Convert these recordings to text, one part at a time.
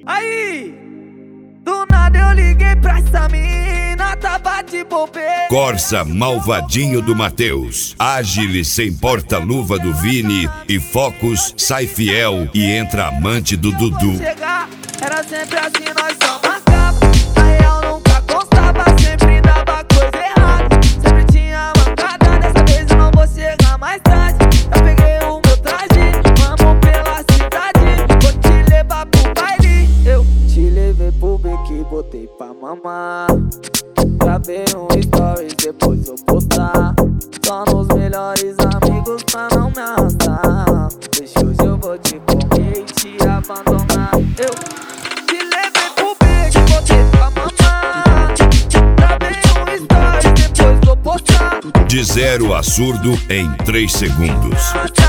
Aí, do nada eu liguei pra essa mina, tava de bobeira. Corsa malvadinho do Matheus, Ágile sem porta-luva do Vini e Focus sai fiel e entra amante do Dudu. Chegar, era sempre assim, nós só marcava. Na real nunca constava, sempre dava coisa errada. Sempre tinha mancada, dessa vez eu não vou chegar mais tarde. Eu peguei o meu traje, vamos pela cidade. Vou te levar pro baile. Eu te levei pro beco e botei pra mamar. Gravei um stories, depois vou postar. Só nos melhores amigos pra não me arrastar. Deixa hoje eu vou te comer e te abandonar. Eu te levei pro beco e botei pra mamar. Gravei um stories, depois vou postar. De 0 a surdo em 3 segundos.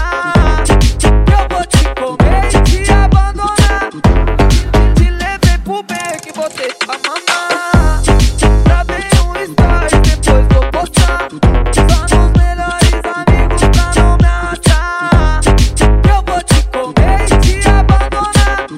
Eu vou te comer e te abandonar. Te levei pro beco e botei pra mamar. Gravei um stories, depois vou postar. Só nos melhores amigos pra não me arrastar. Eu vou te comer e te abandonar.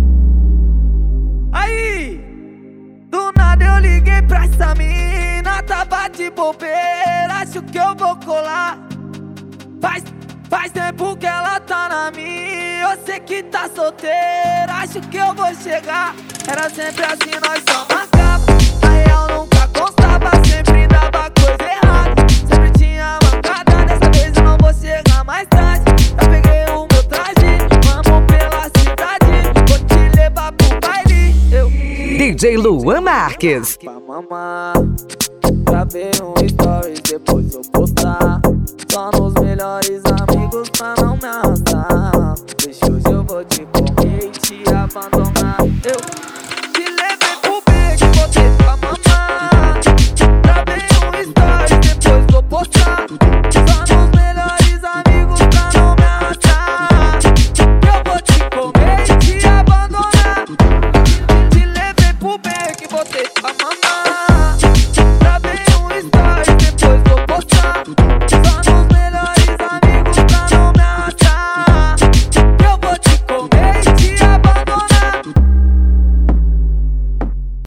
Aí, do nada eu liguei pra essa mina, tava de bobeira, acho que eu vou colar. Faz tempo que ela tá na minha, eu sei que tá solteira, acho que eu vou chegar. Era sempre assim, nós só marcava. Na real nunca constava, sempre dava coisa errada. Sempre tinha mancada, dessa vez eu não vou chegar mais tarde. Eu peguei o meu traje, vamos pela cidade. Vou te levar pro baile. Eu DJ Luan Marques. pra mamar. Gravei um stories, depois vou postar. Só nos melhores amigos pra não me arrastar. Deixa hoje eu vou te comer e te abandonar. Eu